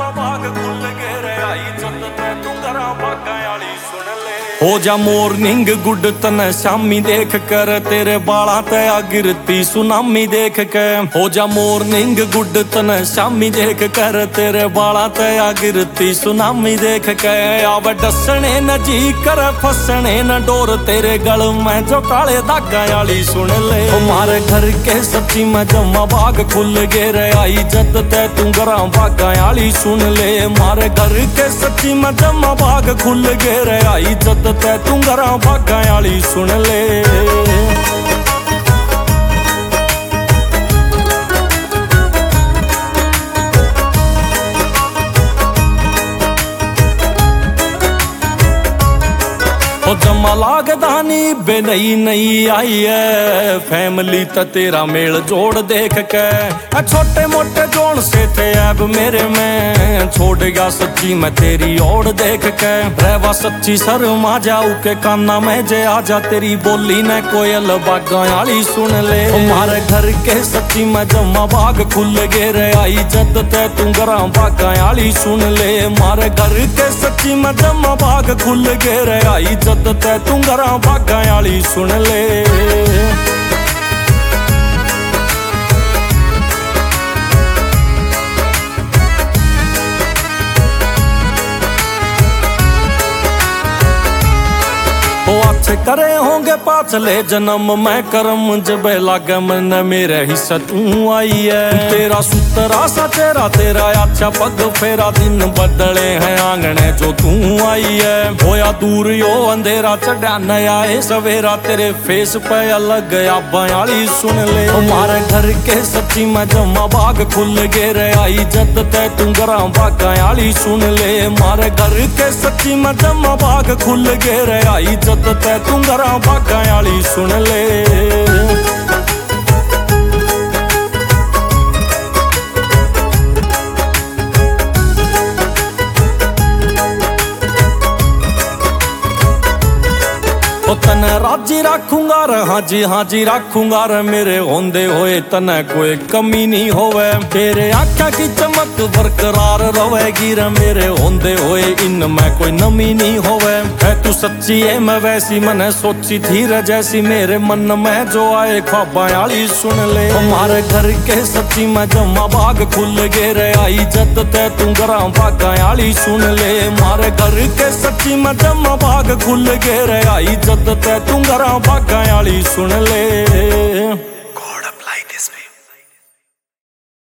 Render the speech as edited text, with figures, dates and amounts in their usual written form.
जम्मा बाग खुल गए रे आई जद ते तू करा बागा वाली सुन ले। हो जा मॉर्निंग गुड तने शामी देख कर तेरे बाला तया गिरती सुनामी देख के। हो जा मॉर्निंग गुड तने शामी देख कर तेरे बाला तया गिरती सुनामी देख के। आव डसने न जी कर फसने न डोर तेरे गल में जो काले धागा वाली सुन ले। हमारे घर के सच्ची में जम्मा बाग खुल गए रे आई जद ते तू गरा बागा वाली सुन ले। मारे घर के सच्ची में जम्मा बाग खुल गए रे आई जद ते तू गरा बागा वाली सुन ले। जम्मा लागदानी बे नई नई आई है फैमिली त तेरा मेल जोड़ देख के। छोटे मोटे जोड़ से थे अब मेरे में छोड़ गया सच्ची मैं तेरी ओर देख के। रहवा सच्ची शर्मा जाऊ के काना में जे आजा तेरी बोली ने कोयल बागा वाली सुन ले। हमारे घर के सच्ची मैं जम्मा बाग खुल गए रे आई जद ते तू गरा बागा वाली सुन ले। मारे घर के सच्ची मैं जम्मा बाग खुल गए रे आई जद ते तू गरा बागा वाली सुन ले। अच्छे करे होंगे पाछले जन्म मैं कर्म जब लागे मन मेरे हिस्सा तू आई है। तेरा सुतरा सा चेहरा तेरा अच्छा पग फेरा दिन बदले हैं आंगने जो तू आई है। होया दूर यो अंधेरा चढ़ा नया है सवेरा तेरे फेस पे अलग आबा वाली सुन ले। हमारे घर के सच्ची में जम्मा बाग खुल गए रे आई जद ते तू गरा बागा वाली सुन ले। मारे घर के सच्ची में जम्मा बाग खुल गए रे आई जद ते तू गरा बागा वाली सुन ले। तने राजी रखूंगा रे हाँ जी रखूंगा रे मेरे होंदे होए तने कोई कमी नहीं होवे। तेरे आँखा की चमक बरकरार रहेगी रे मेरे होंदे होए इनमें कोई नमी नहीं होवे। है तू सच्ची है मैं वैसी मैंने सोची थी रे जैसी मेरे मन में जो आए ख्वाबा वाली सुन ले। हमारे घर के सच्ची में जम्मा बाग खुल गए रे आई जद ते तू गरा बागा वाली सुन ले। मारे घर के सच्ची में जम्मा बाग खुल गए रे आई जद ते तू गरा बागा वाली सुन ले।